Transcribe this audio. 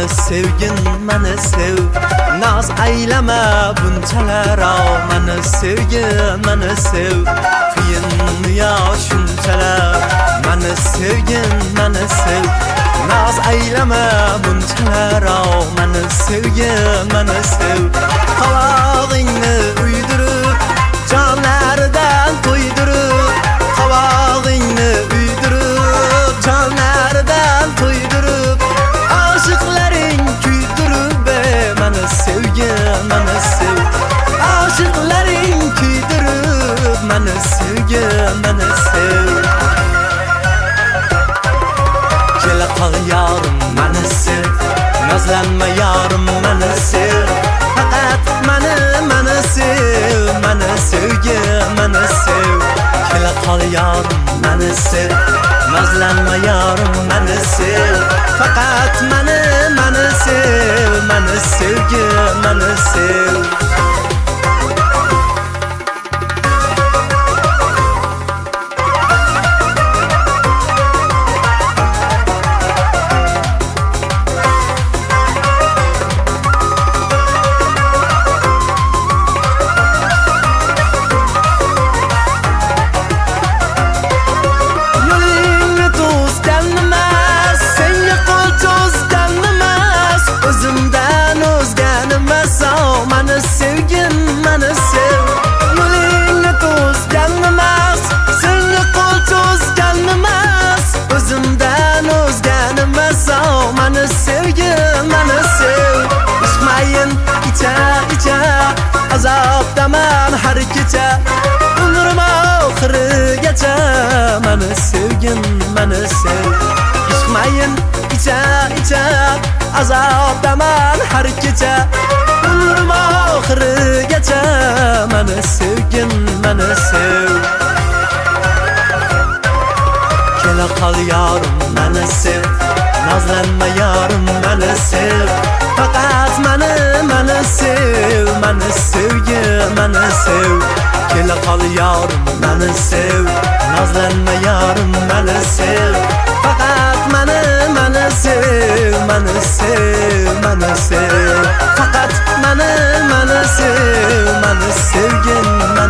mani sevgin, mani sev. Naz aylama bunchalar, mani sevgin, mani sev. Qiyin ya shunchalar, mani sevgin, mani sev. Naz aylama bunchalar, mani sevgin, mani sev. Qavog'ingni uydirib, jonlaridan to'ydirib, qavog'ingni uydirib, jonlaridan to'ydirib, oshiqlaring kuydirib, mani sevgin, mani sev. Oshiqlaring kuydirib, mani sevgin, mani sev. Kela qol yorim, mani sev. Nazlanma yorim, mani sev. Faqat mani sev, mani sevgin, mani sev. Kela qol yorim, mani sev. Nazlanma yorim, mani sev. Faqat mani sev, mani sevgin, mani sev. Azobdaman har kecha, umrim oxirigacha. Mani sevgin, mani sev. Ishmayin icha, azobdaman har kecha, umrim oxirigacha. Mani sevgin, mani sev. Kela qol yorim, mani sev. Nazlanma yorim, mani sev. Faqat mani sev, mani sevgin, mani sev. Kela qol yorim, mani sev. Nazlanma yorim, mani sev. Faqat mani sev, mani sev, mani sev. Faqat mani sev, mani sevgin.